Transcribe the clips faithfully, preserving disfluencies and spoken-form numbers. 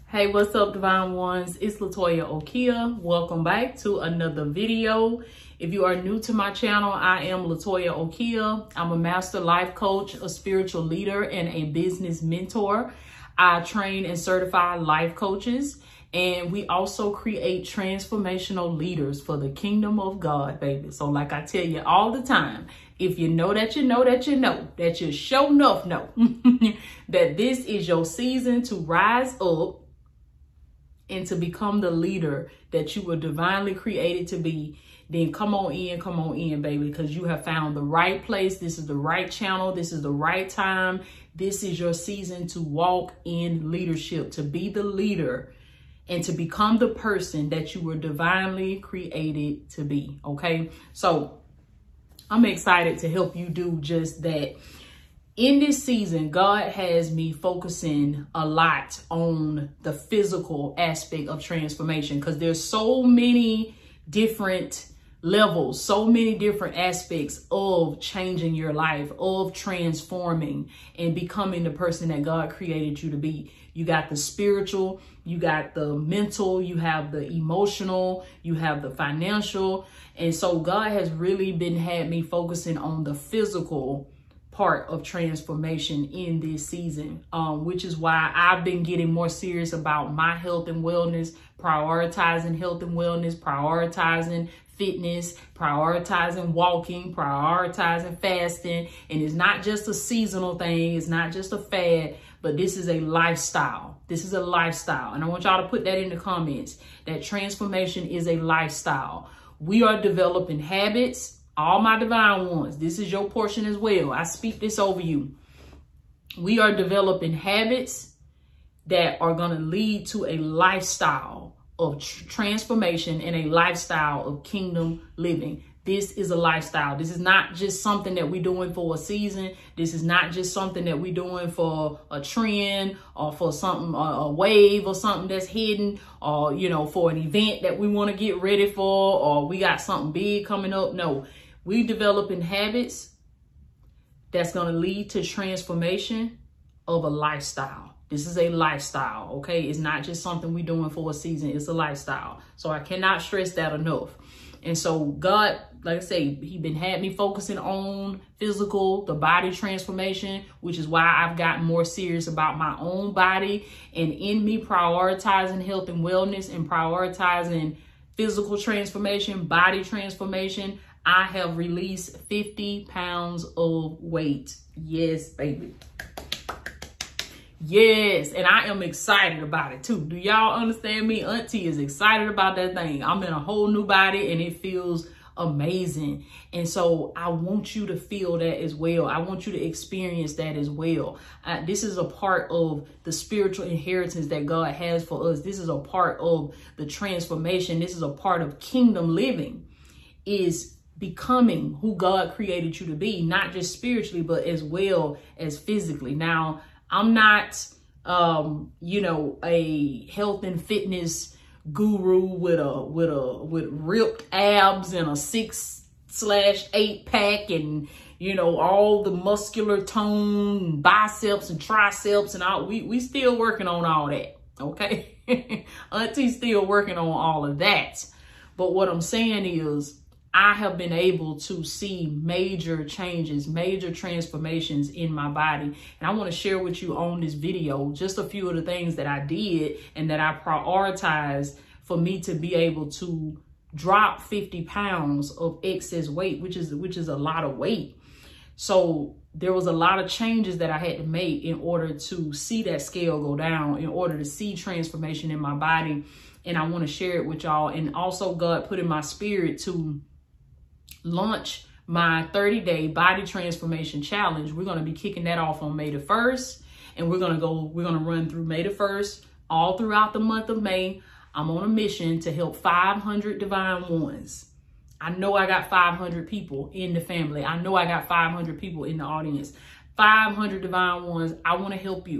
Hey, what's up, Divine Ones? It's Latoya Okia. Welcome back to another video. If you are new to my channel, I am Latoya Okia. I'm a master life coach, a spiritual leader, and a business mentor. I train and certify life coaches, and we also create transformational leaders for the kingdom of God, baby. So like I tell you all the time, if you know that you know that you know that you sure enough know that this is your season to rise up and to become the leader that you were divinely created to be, then come on in, come on in, baby, because you have found the right place. This is the right channel. This is the right time. This is your season to walk in leadership, to be the leader and to become the person that you were divinely created to be, okay? So I'm excited to help you do just that. In this season, God has me focusing a lot on the physical aspect of transformation because there's so many different levels, so many different aspects of changing your life, of transforming and becoming the person that God created you to be. You got the spiritual, you got the mental, you have the emotional, you have the financial. And so God has really been had me focusing on the physical part of transformation in this season, um, which is why I've been getting more serious about my health and wellness, prioritizing health and wellness, prioritizing fitness, prioritizing walking, prioritizing fasting. And it's not just a seasonal thing. It's not just a fad, but this is a lifestyle. This is a lifestyle. And I want y'all to put that in the comments, that transformation is a lifestyle. We are developing habits. All my divine ones, this is your portion as well. I speak this over you. We are developing habits that are going to lead to a lifestyle of tr- transformation and a lifestyle of kingdom living. This is a lifestyle. This is not just something that we're doing for a season. This is not just something that we're doing for a trend or for something, a wave or something that's hidden, or, you know, for an event that we want to get ready for, or we got something big coming up. No. We developing habits that's going to lead to transformation of a lifestyle. This is a lifestyle, okay? It's not just something we're doing for a season. It's a lifestyle. So I cannot stress that enough. And so God, like I say, he been had me focusing on physical, the body transformation, which is why I've gotten more serious about my own body, and in me prioritizing health and wellness and prioritizing physical transformation, body transformation. I have released fifty pounds of weight. Yes, baby. Yes, and I am excited about it too. Do y'all understand me? Auntie is excited about that thing. I'm in a whole new body and it feels amazing. And so I want you to feel that as well. I want you to experience that as well. Uh, this is a part of the spiritual inheritance that God has for us. This is a part of the transformation. This is a part of kingdom living, is becoming who God created you to be, not just spiritually, but as well as physically. Now, I'm not, um, you know, a health and fitness guru with a, with a, with ripped abs and a six slash eight pack and, you know, all the muscular tone, biceps and triceps and all. We, we still working on all that. Okay. Auntie's still working on all of that. But what I'm saying is, I have been able to see major changes, major transformations in my body. And I want to share with you on this video just a few of the things that I did and that I prioritized for me to be able to drop fifty pounds of excess weight, which is, which is a lot of weight. So there was a lot of changes that I had to make in order to see that scale go down, in order to see transformation in my body. And I want to share it with y'all. And also God put in my spirit to launch my thirty day body transformation challenge. We're going to be kicking that off on May the first, and we're going to go, we're going to run through May the first, all throughout the month of May. I'm on a mission to help five hundred divine ones. I know I got five hundred people in the family. I know I got five hundred people in the audience, five hundred divine ones. I want to help you.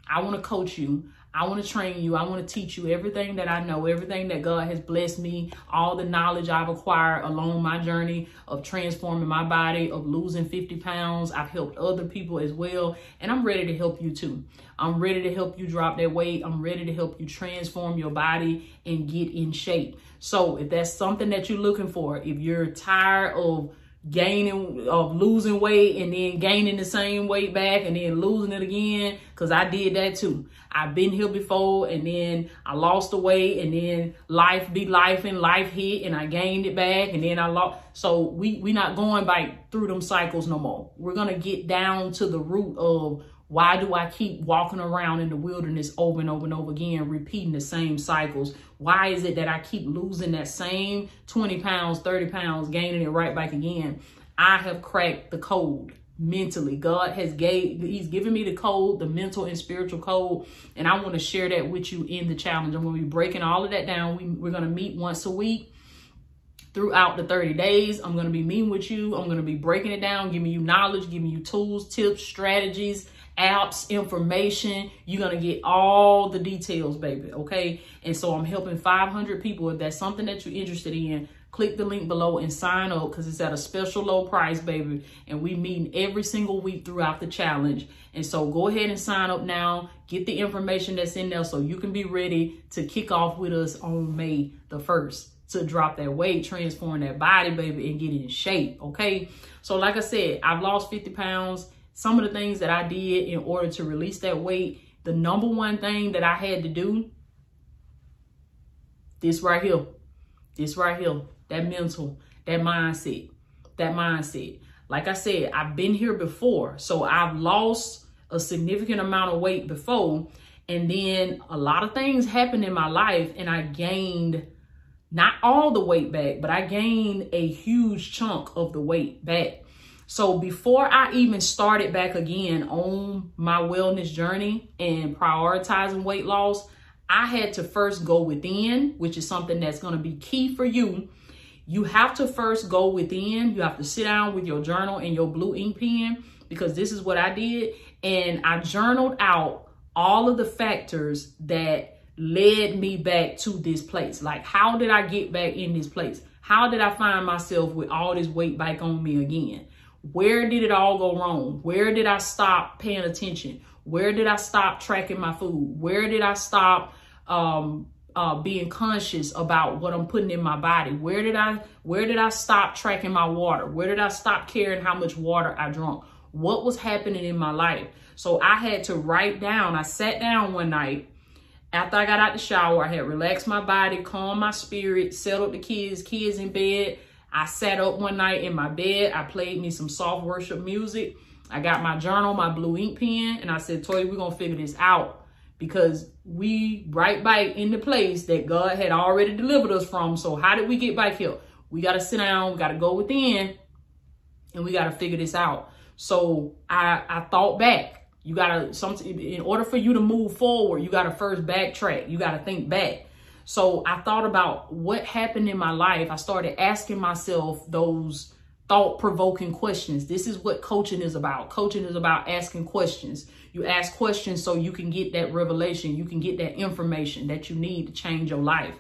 I want to coach you. I want to train you. I want to teach you everything that I know, everything that God has blessed me, all the knowledge I've acquired along my journey of transforming my body, of losing fifty pounds. I've helped other people as well. And I'm ready to help you too. I'm ready to help you drop that weight. I'm ready to help you transform your body and get in shape. So if that's something that you're looking for, if you're tired of gaining of losing weight and then gaining the same weight back and then losing it again, because I did that too. I've been here before, and then I lost the weight, and then life be life and life hit, and I gained it back, and then I lost. So we we not going back through them cycles no more. We're gonna get down to the root of why do I keep walking around in the wilderness over and over and over again, repeating the same cycles? Why is it that I keep losing that same twenty pounds, thirty pounds, gaining it right back again? I have cracked the code mentally. God has gave, he's given me the code, the mental and spiritual code. And I want to share that with you in the challenge. I'm going to be breaking all of that down. We, we're going to meet once a week throughout the thirty days. I'm going to be meeting with you. I'm going to be breaking it down, giving you knowledge, giving you tools, tips, strategies, apps, information. You're going to get all the details, baby. Okay. And so I'm helping five hundred people. If that's something that you're interested in, click the link below and sign up, because it's at a special low price, baby. And we meet every single week throughout the challenge. And so go ahead and sign up now. Get the information that's in there so you can be ready to kick off with us on May the first to drop that weight, transform that body, baby, and get in shape. Okay. So like I said, I've lost fifty pounds. Some of the things that I did in order to release that weight, the number one thing that I had to do, this right here, this right here, that mental, that mindset, that mindset. Like I said, I've been here before. So I've lost a significant amount of weight before. And then a lot of things happened in my life, and I gained not all the weight back, but I gained a huge chunk of the weight back. So before I even started back again on my wellness journey and prioritizing weight loss, I had to first go within, which is something that's going to be key for you. You have to first go within. You have to sit down with your journal and your blue ink pen, because this is what I did. And I journaled out all of the factors that led me back to this place. Like, how did I get back in this place? How did I find myself with all this weight back on me again? Where did it all go wrong? Where did I stop paying attention? Where did I stop tracking my food? Where did I stop um, uh, being conscious about what I'm putting in my body? Where did I, where did I stop tracking my water? Where did I stop caring how much water I drank? What was happening in my life? So I had to write down. I sat down one night after I got out the shower. I had relaxed my body, calmed my spirit, settled the kids, kids in bed. I sat up one night in my bed. I played me some soft worship music. I got my journal, my blue ink pen, and I said, Toya, we're going to figure this out, because we right back in the place that God had already delivered us from. So how did we get back here? We got to sit down, we got to go within, and we got to figure this out. So I, I thought back. You got to, some in order for you to move forward, you got to first backtrack. You got to think back. So I thought about what happened in my life. I started asking myself those thought-provoking questions. This is what coaching is about. Coaching is about asking questions. You ask questions so you can get that revelation. You can get that information that you need to change your life.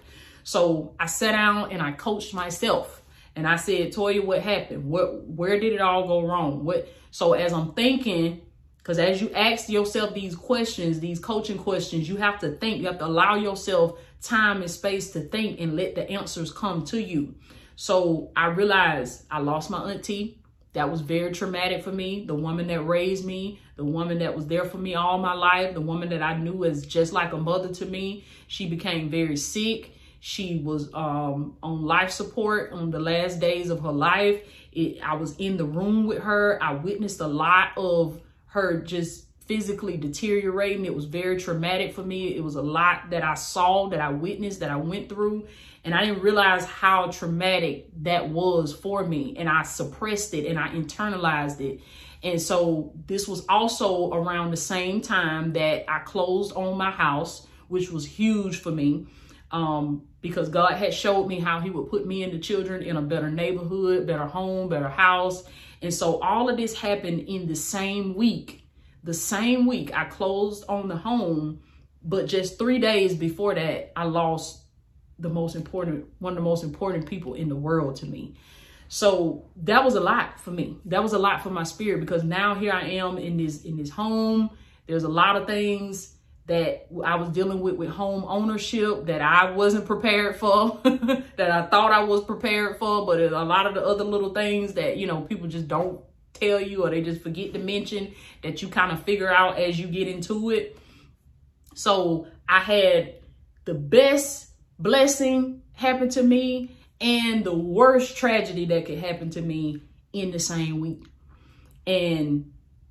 So I sat down and I coached myself. And I said, Toya, what happened? What, where did it all go wrong? What? So as I'm thinking, because as you ask yourself these questions, these coaching questions, you have to think. You have to allow yourself time and space to think and let the answers come to you. So I realized I lost my auntie. That was very traumatic for me. The woman that raised me, the woman that was there for me all my life, the woman that I knew as just like a mother to me. She became very sick. She was um, on life support on the last days of her life. It, I was in the room with her. I witnessed a lot of her just physically deteriorating. It was very traumatic for me. It was a lot that I saw, that I witnessed, that I went through. And I didn't realize how traumatic that was for me. And I suppressed it and I internalized it. And so this was also around the same time that I closed on my house, which was huge for me. Um, because God had showed me how he would put me and the children in a better neighborhood, better home, better house. And so all of this happened in the same week the same week I closed on the home, but just three days before that, I lost the most important, one of the most important people in the world to me. So that was a lot for me. That was a lot for my spirit, because now here I am in this, in this home. There's a lot of things that I was dealing with with home ownership that I wasn't prepared for, that I thought I was prepared for, but a lot of the other little things that, you know, people just don't tell you, or they just forget to mention, that you kind of figure out as you get into it. So I had the best blessing happen to me and the worst tragedy that could happen to me in the same week. And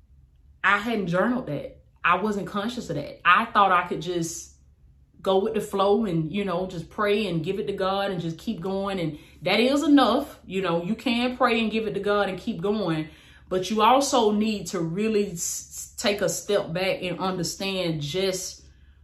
I hadn't journaled that. I wasn't conscious of that. I thought I could just go with the flow and, you know, just pray and give it to God and just keep going. And that is enough. You know, you can pray and give it to God and keep going, but you also need to really s- take a step back and understand just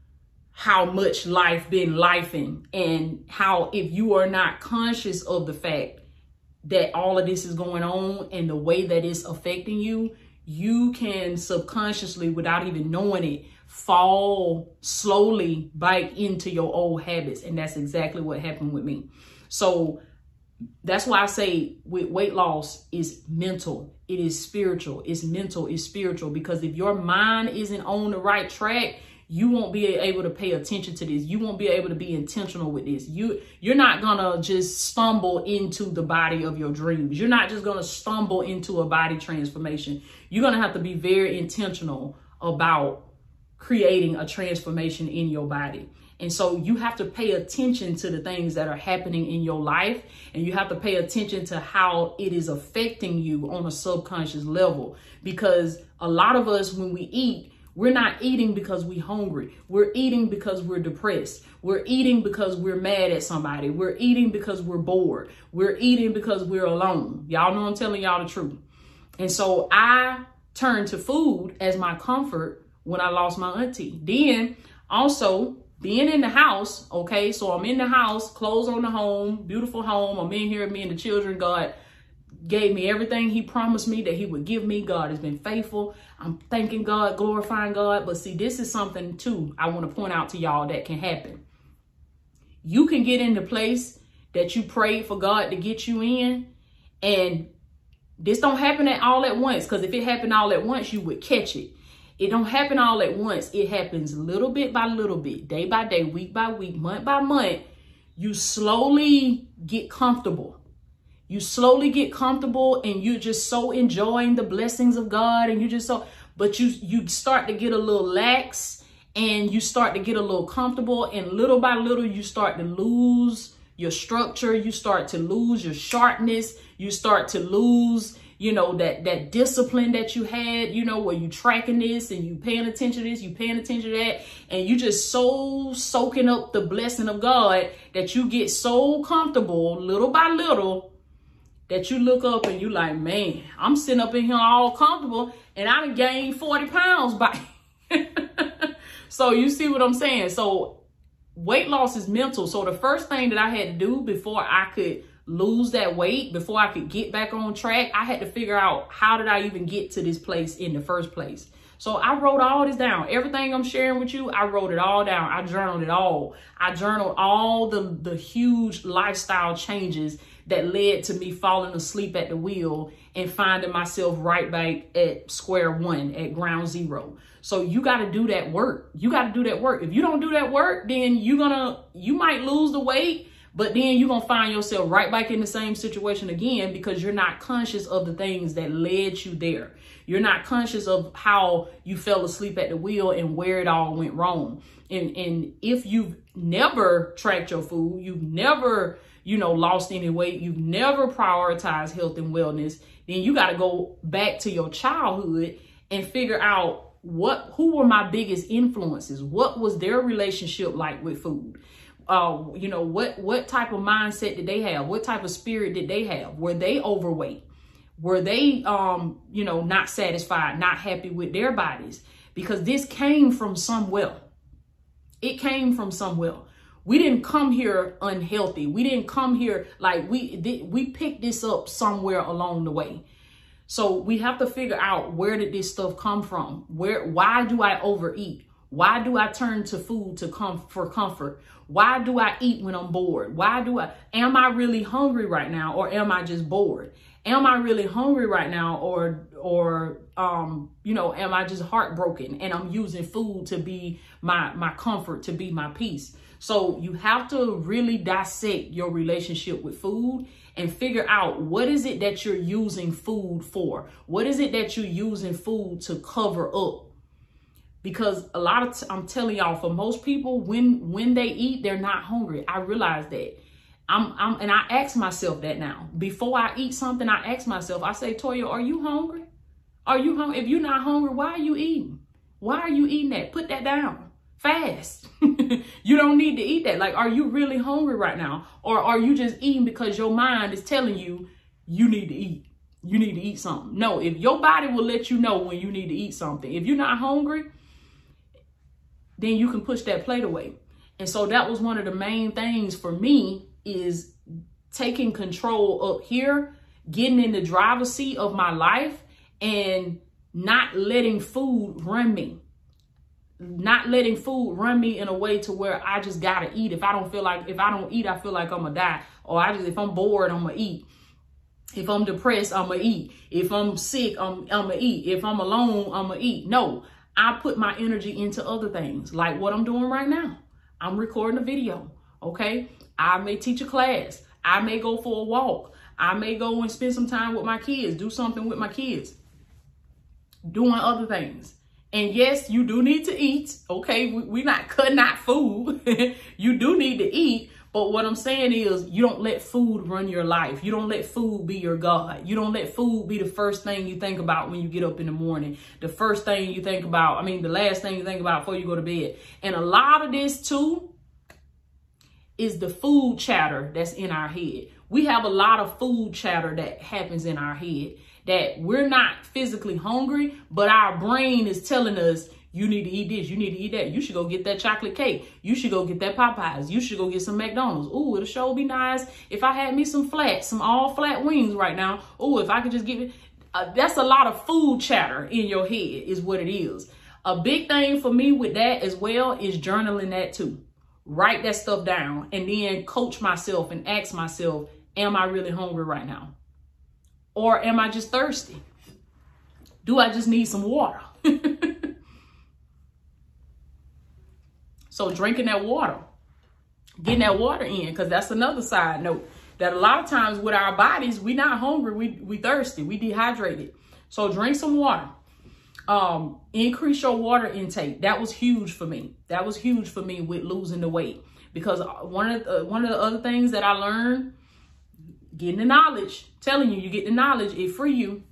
how much life been lifing, and how if you are not conscious of the fact that all of this is going on and the way that it's affecting you, you can subconsciously, without even knowing it, fall slowly back into your old habits. And that's exactly what happened with me. So that's why I say with weight loss is mental. It is spiritual. It's mental. It's spiritual. Because if your mind isn't on the right track, you won't be able to pay attention to this. You won't be able to be intentional with this. You, you're not going to just stumble into the body of your dreams. You're not just going to stumble into a body transformation. You're going to have to be very intentional about creating a transformation in your body. And so you have to pay attention to the things that are happening in your life, and you have to pay attention to how it is affecting you on a subconscious level. Because a lot of us, when we eat, we're not eating because we're hungry. We're eating because we're depressed. We're eating because we're mad at somebody. We're eating because we're bored. We're eating because we're alone. Y'all know I'm telling y'all the truth. And so I turned to food as my comfort when I lost my auntie. Then also being in the house, okay, so I'm in the house, clothes on the home, beautiful home. I'm in here, me and the children. God gave me everything he promised me that he would give me. God has been faithful. I'm thanking God, glorifying God. But see, this is something too I want to point out to y'all that can happen. You can get in the place that you prayed for God to get you in, and this don't happen at all at once. Because if it happened all at once, you would catch it. It don't happen all at once. It happens little bit by little bit, day by day, week by week, month by month. You slowly get comfortable. You slowly get comfortable, and you're just so enjoying the blessings of God, and you just so, but you, you start to get a little lax, and you start to get a little comfortable, and little by little, you start to lose your structure. You start to lose your sharpness. You start to lose, you know, that, that discipline that you had, you know, where you tracking this and you paying attention to this, you paying attention to that, and you just so soaking up the blessing of God that you get so comfortable little by little that you look up and you like, man, I'm sitting up in here all comfortable and I done gained forty pounds by. So you see what I'm saying? So weight loss is mental. So the first thing that I had to do before I could lose that weight, before I could get back on track, I had to figure out, how did I even get to this place in the first place? So I wrote all this down. Everything I'm sharing with you, I wrote it all down. I journaled it all. I journaled all the, the huge lifestyle changes that led to me falling asleep at the wheel and finding myself right back at square one, at ground zero. So you got to do that work. You got to do that work. If you don't do that work, then you're going to, you might lose the weight, but then you're going to find yourself right back in the same situation again, because you're not conscious of the things that led you there. You're not conscious of how you fell asleep at the wheel and where it all went wrong. And, and if you've never tracked your food, you've never, you know, lost any weight, you've never prioritized health and wellness, then you got to go back to your childhood and figure out what, who were my biggest influences? What was their relationship like with food? Uh, you know, what, what type of mindset did they have? What type of spirit did they have? Were they overweight? Were they, um, you know, not satisfied, not happy with their bodies? Because this came from somewhere. It came from somewhere. We didn't come here unhealthy. We didn't come here like we, we picked this up somewhere along the way. So we have to figure out, where did this stuff come from? Where, why do I overeat? Why do I turn to food to come for comfort? Why do I eat when I'm bored? Why do I, am I really hungry right now, or am I just bored? Am I really hungry right now, or, or, um, you know, am I just heartbroken and I'm using food to be my, my comfort, to be my peace? So you have to really dissect your relationship with food and figure out, what is it that you're using food for? What is it that you're using food to cover up? Because a lot of, t- I'm telling y'all, for most people, when, when they eat, they're not hungry. I realize that. I'm, I'm, and I ask myself that now. Before I eat something, I ask myself, I say, Toya, are you hungry? Are you hungry? If you're not hungry, why are you eating? Why are you eating that? Put that down. Fast. You don't need to eat that. Like, are you really hungry right now? Or are you just eating because your mind is telling you, you need to eat? You need to eat something. No, if your body will let you know when you need to eat something. If you're not hungry, then you can push that plate away. And so that was one of the main things for me, is taking control up here, getting in the driver's seat of my life, and not letting food run me. Not letting food run me in a way to where I just gotta eat. If I don't feel like, if I don't eat, I feel like I'm gonna die. Or I just, if I'm bored, I'm gonna eat. If I'm depressed, I'm gonna eat. If I'm sick, I'm, I'm gonna eat. If I'm alone, I'm gonna eat. No, I put my energy into other things, like what I'm doing right now. I'm recording a video, okay? I may teach a class. I may go for a walk. I may go and spend some time with my kids, do something with my kids, doing other things. And yes, you do need to eat, okay? We're we not cutting out food. You do need to eat. But what I'm saying is, you don't let food run your life. You don't let food be your God. You don't let food be the first thing you think about when you get up in the morning. The first thing you think about, I mean, the last thing you think about before you go to bed. And a lot of this too is the food chatter that's in our head. We have a lot of food chatter that happens in our head, that we're not physically hungry, but our brain is telling us, you need to eat this, you need to eat that. You should go get that chocolate cake. You should go get that Popeyes. You should go get some McDonald's. Ooh, it'll sure be nice if I had me some flat, some all flat wings right now. Ooh, if I could just get it. Uh, that's a lot of food chatter in your head is what it is. A big thing for me with that as well is journaling that too. Write that stuff down and then coach myself and ask myself, am I really hungry right now? Or am I just thirsty? Do I just need some water? So drinking that water, getting that water in, because that's another side note, that a lot of times with our bodies, we not hungry, we, we thirsty, we dehydrated. So drink some water. Um, increase your water intake. That was huge for me. That was huge for me with losing the weight. Because one of the, one of the other things that I learned, getting the knowledge, telling you, you get the knowledge, it free you.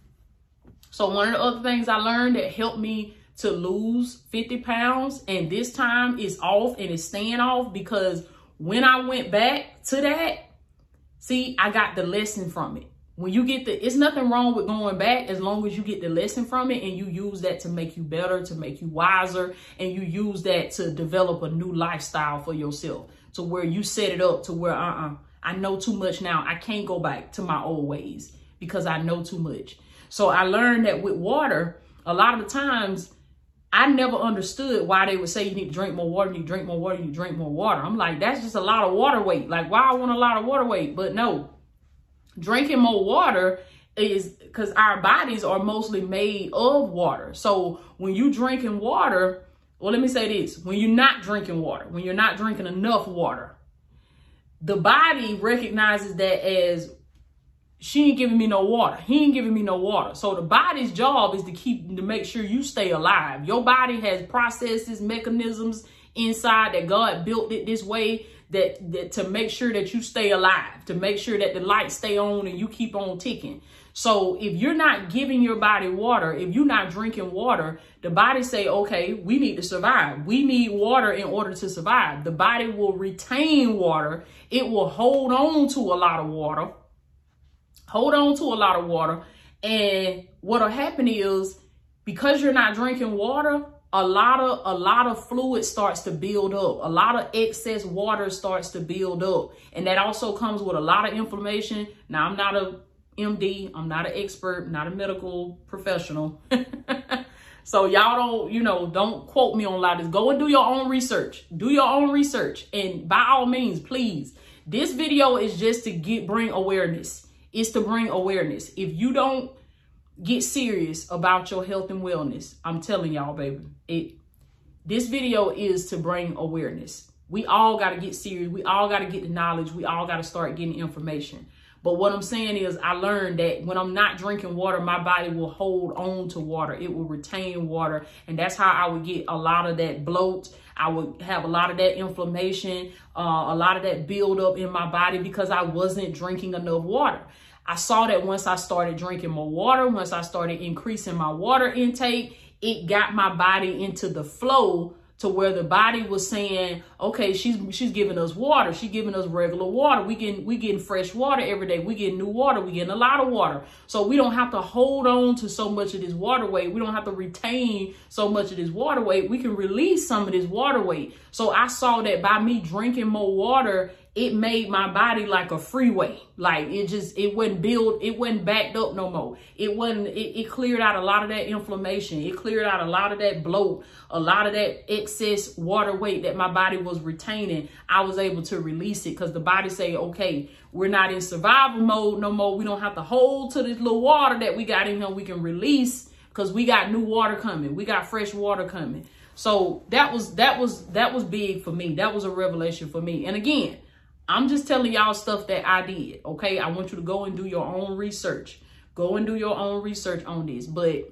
So one of the other things I learned that helped me to lose fifty pounds, and this time it's off and it's staying off, because when I went back to that, see, I got the lesson from it. When you get the, it's nothing wrong with going back as long as you get the lesson from it and you use that to make you better, to make you wiser, and you use that to develop a new lifestyle for yourself, to where you set it up to where, uh-uh, I know too much now. I can't go back to my old ways because I know too much. So I learned that with water, a lot of the times, I never understood why they would say you need to drink more water, you drink more water, you drink more water. I'm like, that's just a lot of water weight. Like, why I want a lot of water weight? But no, drinking more water is because our bodies are mostly made of water. So when you drinking water, well, let me say this. When you're not drinking water, when you're not drinking enough water, the body recognizes that as, she ain't giving me no water. He ain't giving me no water. So the body's job is to keep, to make sure you stay alive. Your body has processes, mechanisms inside that God built it this way, that, that to make sure that you stay alive, to make sure that the lights stay on and you keep on ticking. So if you're not giving your body water, if you're not drinking water, the body say, okay, we need to survive. We need water in order to survive. The body will retain water. It will hold on to a lot of water. Hold on to a lot of water. And what'll happen is, because you're not drinking water, a lot of a lot of fluid starts to build up. A lot of excess water starts to build up. And that also comes with a lot of inflammation. Now, I'm not a M D. I'm not an expert, not a medical professional. So y'all don't, you know, don't quote me on a lot of this. Go and do your own research. Do your own research. And by all means, please, this video is just to get bring awareness. It's to bring awareness. If you don't get serious about your health and wellness, I'm telling y'all, baby, it. This video is to bring awareness. We all got to get serious. We all got to get the knowledge. We all got to start getting information. But what I'm saying is I learned that when I'm not drinking water, my body will hold on to water. It will retain water. And that's how I would get a lot of that bloat. I would have a lot of that inflammation, uh, a lot of that buildup in my body because I wasn't drinking enough water. I saw that once I started drinking more water, once I started increasing my water intake, it got my body into the flow to where the body was saying, okay, she's she's giving us water. She's giving us regular water. We getting we getting fresh water every day. We getting new water. We getting a lot of water. So we don't have to hold on to so much of this water weight. We don't have to retain so much of this water weight. We can release some of this water weight. So I saw that by me drinking more water, it made my body like a freeway. Like it just, it wasn't built, it wasn't backed up no more. It wasn't, it, it cleared out a lot of that inflammation. It cleared out a lot of that bloat, a lot of that excess water weight that my body was retaining. I was able to release it because the body say, okay, we're not in survival mode no more. We don't have to hold to this little water that we got in here. We can release because we got new water coming. We got fresh water coming. So that was, that was, that was big for me. That was a revelation for me. And again, I'm just telling y'all stuff that I did, okay? I want you to go and do your own research. Go and do your own research on this. But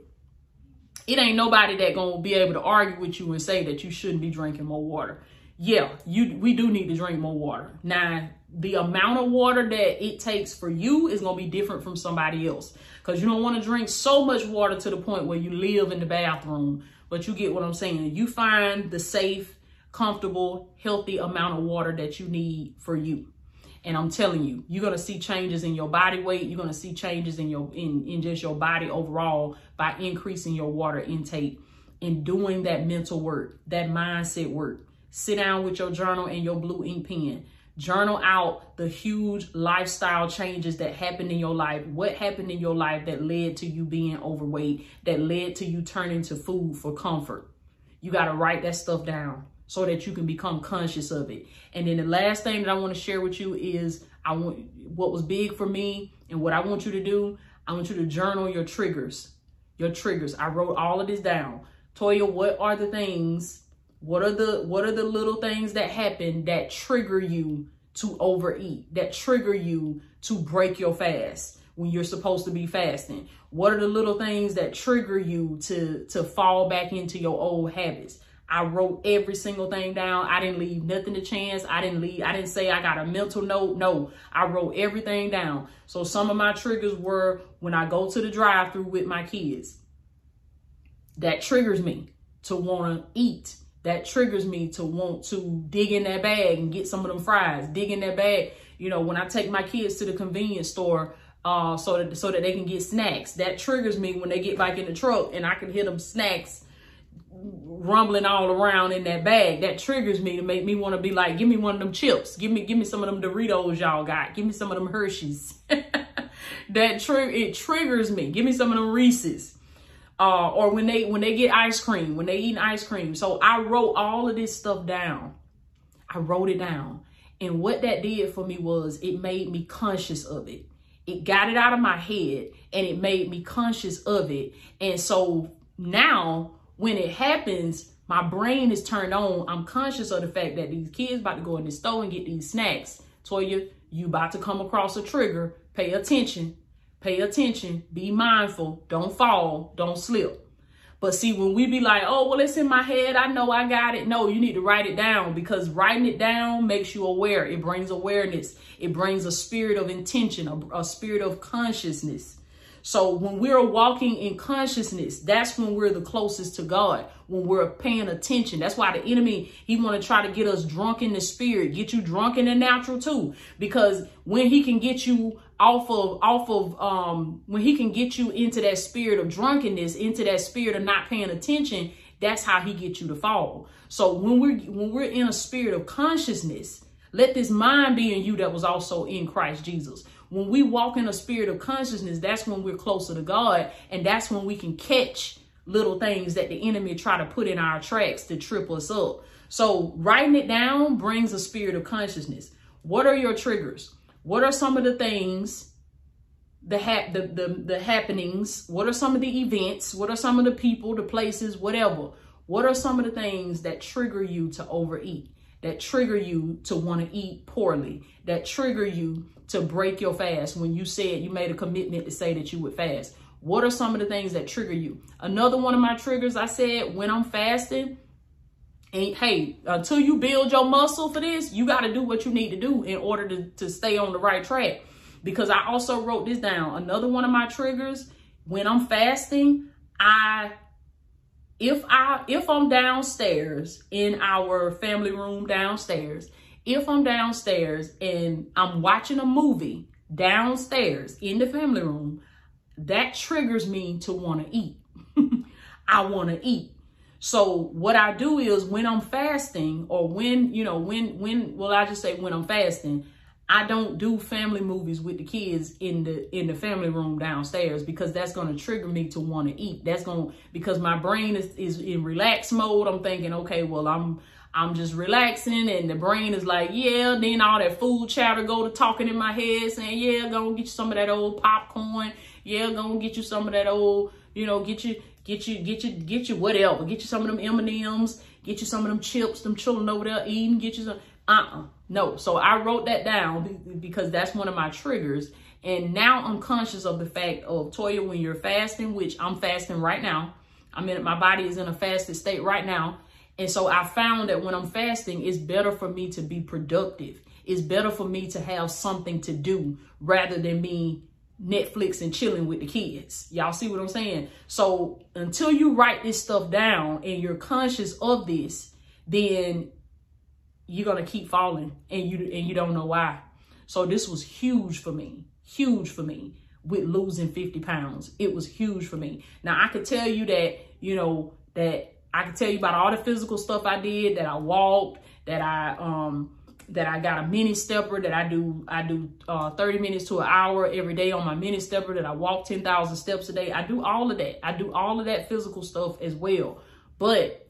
it ain't nobody that gonna be able to argue with you and say that you shouldn't be drinking more water. Yeah, you we do need to drink more water. Now, the amount of water that it takes for you is gonna be different from somebody else. Because you don't want to drink so much water to the point where you live in the bathroom. But you get what I'm saying. You find the safe, comfortable, healthy amount of water that you need for you. And I'm telling you, you're going to see changes in your body weight. You're going to see changes in your in, in just your body overall by increasing your water intake and doing that mental work, that mindset work. Sit down with your journal and your blue ink pen. Journal out the huge lifestyle changes that happened in your life. What happened in your life that led to you being overweight, that led to you turning to food for comfort. You got to write that stuff down so that you can become conscious of it. And then the last thing that I want to share with you is I want what was big for me and what I want you to do. I want you to journal your triggers, your triggers. I wrote all of this down. Toya, what are the things, what are the, what are the little things that happen that trigger you to overeat, that trigger you to break your fast when you're supposed to be fasting? What are the little things that trigger you to, to fall back into your old habits? I wrote every single thing down. I didn't leave nothing to chance. I didn't leave. I didn't say I got a mental note. No, I wrote everything down. So some of my triggers were when I go to the drive-thru with my kids. That triggers me to want to eat. That triggers me to want to dig in that bag and get some of them fries. Dig in that bag. You know, when I take my kids to the convenience store uh, so that so that they can get snacks. That triggers me when they get back in the truck and I can hear them snacks rumbling all around in that bag. That triggers me to make me want to be like, give me one of them chips. Give me, give me some of them Doritos y'all got. Give me some of them Hershey's. That trigger, it triggers me. Give me some of them Reese's. Uh, or when they, when they get ice cream, when they eat ice cream. So I wrote all of this stuff down. I wrote it down. And what that did for me was it made me conscious of it. It got it out of my head and it made me conscious of it. And so now, when it happens, my brain is turned on. I'm conscious of the fact that these kids about to go in the store and get these snacks. Toya, you about to come across a trigger. Pay attention. Pay attention. Be mindful. Don't fall. Don't slip. But see, when we be like, oh, well, it's in my head. I know I got it. No, you need to write it down because writing it down makes you aware. It brings awareness. It brings a spirit of intention, a, a spirit of consciousness. So when we're walking in consciousness, that's when we're the closest to God, when we're paying attention. That's why the enemy, he want to try to get us drunk in the spirit, get you drunk in the natural too. Because when he can get you off of, off of, um, when he can get you into that spirit of drunkenness, into that spirit of not paying attention, that's how he gets you to fall. So when we're, when we're in a spirit of consciousness, let this mind be in you that was also in Christ Jesus. When we walk in a spirit of consciousness, that's when we're closer to God. And that's when we can catch little things that the enemy try to put in our tracks to trip us up. So writing it down brings a spirit of consciousness. What are your triggers? What are some of the things, the, ha the, the, the happenings? What are some of the events? What are some of the people, the places, whatever? What are some of the things that trigger you to overeat, that trigger you to want to eat poorly, that trigger you to break your fast when you said you made a commitment to say that you would fast? What are some of the things that trigger you? Another one of my triggers, I said, when I'm fasting, and hey, until you build your muscle for this, you got to do what you need to do in order to, to stay on the right track. Because I also wrote this down. Another one of my triggers, when I'm fasting, I... If I, if I'm downstairs in our family room downstairs, if I'm downstairs and I'm watching a movie downstairs in the family room, that triggers me to want to eat. I want to eat. So what I do is when I'm fasting, or when, you know, when, when, well, I just say when I'm fasting, I don't do family movies with the kids in the in the family room downstairs, because that's going to trigger me to want to eat. That's going to, because my brain is, is in relaxed mode. I'm thinking, okay, well, I'm I'm just relaxing, and the brain is like, yeah, then all that food chatter go to talking in my head saying, yeah, go get you some of that old popcorn. Yeah, go get you some of that old, you know, get you, get you, get you, get you whatever. Get you some of them M and M's, get you some of them chips, them children over there eating, get you some, uh-uh. No, so I wrote that down because that's one of my triggers. And now I'm conscious of the fact of, Toya, when you're fasting, which I'm fasting right now. I mean, my body is in a fasted state right now. And so I found that when I'm fasting, it's better for me to be productive. It's better for me to have something to do rather than me Netflix and chilling with the kids. Y'all see what I'm saying? So until you write this stuff down and you're conscious of this, then you're going to keep falling, and you and you don't know why. So this was huge for me, huge for me with losing fifty pounds. It was huge for me. Now, I could tell you that, you know, that I could tell you about all the physical stuff I did, that I walked, that I, um, that I got a mini stepper, that I do, I do uh, thirty minutes to an hour every day on my mini stepper, that I walk ten thousand steps a day. I do all of that. I do all of that physical stuff as well. But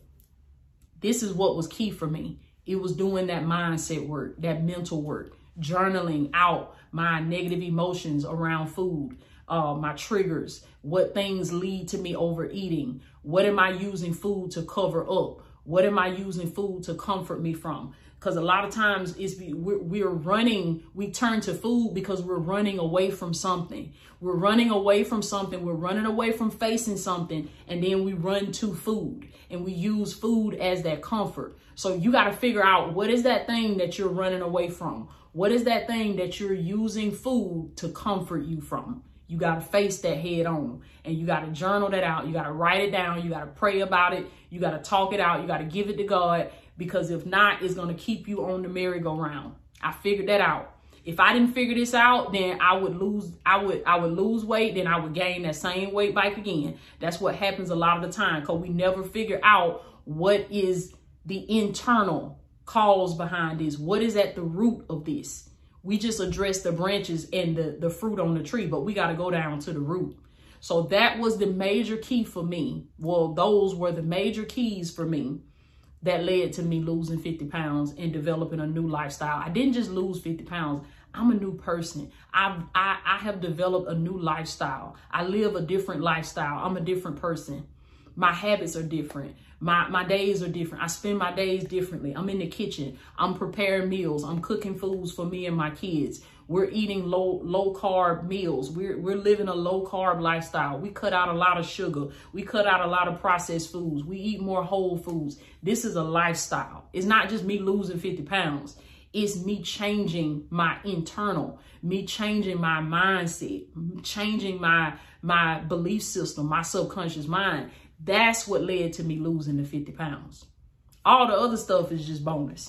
this is what was key for me. It was doing that mindset work, that mental work, journaling out my negative emotions around food, uh, my triggers, what things lead to me overeating. What am I using food to cover up? What am I using food to comfort me from? Because a lot of times it's we're, we're running, we turn to food because we're running away from something. We're running away from something. We're running away from facing something. And then we run to food, and we use food as that comfort. So you got to figure out, what is that thing that you're running away from? What is that thing that you're using food to comfort you from? You got to face that head on, and you got to journal that out. You got to write it down. You got to pray about it. You got to talk it out. You got to give it to God, because if not, it's going to keep you on the merry-go-round. I figured that out. If I didn't figure this out, then I would lose, I would, I would lose weight. Then I would gain that same weight back again. That's what happens a lot of the time, because we never figure out what is the internal cause behind this. What is at the root of this? We just address the branches and the, the fruit on the tree, but we got to go down to the root. So that was the major key for me. Well, those were the major keys for me that led to me losing fifty pounds and developing a new lifestyle. I didn't just lose fifty pounds. I'm a new person. I've, I, I have developed a new lifestyle. I live a different lifestyle. I'm a different person. My habits are different. My, my days are different. I spend my days differently. I'm in the kitchen. I'm preparing meals. I'm cooking foods for me and my kids. We're eating low, low carb meals. We're, we're living a low carb lifestyle. We cut out a lot of sugar. We cut out a lot of processed foods. We eat more whole foods. This is a lifestyle. It's not just me losing fifty pounds. It's me changing my internal, me changing my mindset, changing my, my belief system, my subconscious mind. That's what led to me losing the fifty pounds. All the other stuff is just bonus.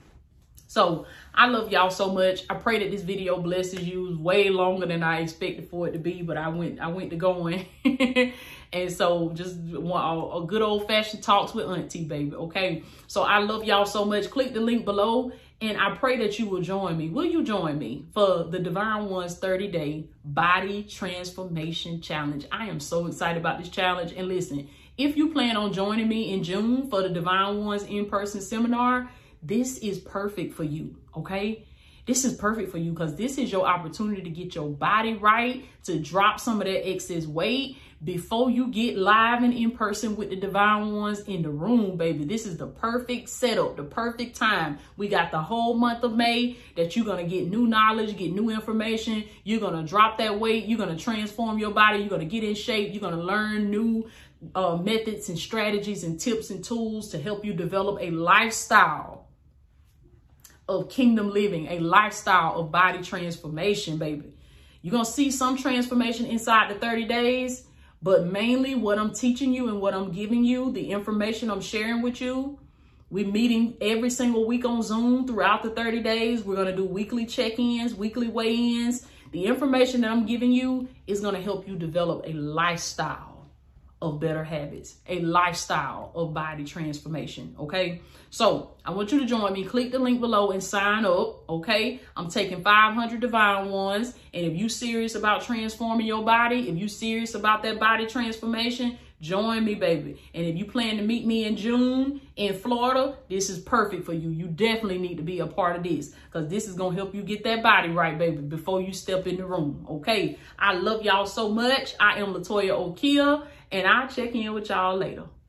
So I love y'all so much. I pray that this video blesses you. It was way longer than I expected for it to be, but I went, I went to going. And so just want a good old fashioned talks with auntie, baby. Okay. So I love y'all so much. Click the link below and I pray that you will join me. Will you join me for the Divine Ones thirty day body transformation challenge? I am so excited about this challenge. And listen, if you plan on joining me in June for the Divine Ones in-person seminar, this is perfect for you. Okay. This is perfect for you because this is your opportunity to get your body right, to drop some of that excess weight before you get live and in person with the Divine Ones in the room, baby. This is the perfect setup, the perfect time. We got the whole month of May that you're going to get new knowledge, get new information. You're going to drop that weight. You're going to transform your body. You're going to get in shape. You're going to learn new uh, methods and strategies and tips and tools to help you develop a lifestyle of kingdom living, a lifestyle of body transformation, baby. You're going to see some transformation inside the thirty days, but mainly what I'm teaching you and what I'm giving you, the information I'm sharing with you, we're meeting every single week on Zoom throughout the thirty days. We're going to do weekly check-ins, weekly weigh-ins. The information that I'm giving you is going to help you develop a lifestyle of better habits, a lifestyle of body transformation. Okay. So I want you to join me. Click the link below and sign up. Okay. I'm taking five hundred Divine Ones. And if you're serious about transforming your body, if you're serious about that body transformation, join me, baby. And if you plan to meet me in June in Florida, this is perfect for you. You definitely need to be a part of this because this is going to help you get that body right, baby, before you step in the room. Okay. I love y'all so much. I am Latoya Okia. And I'll check in with y'all later.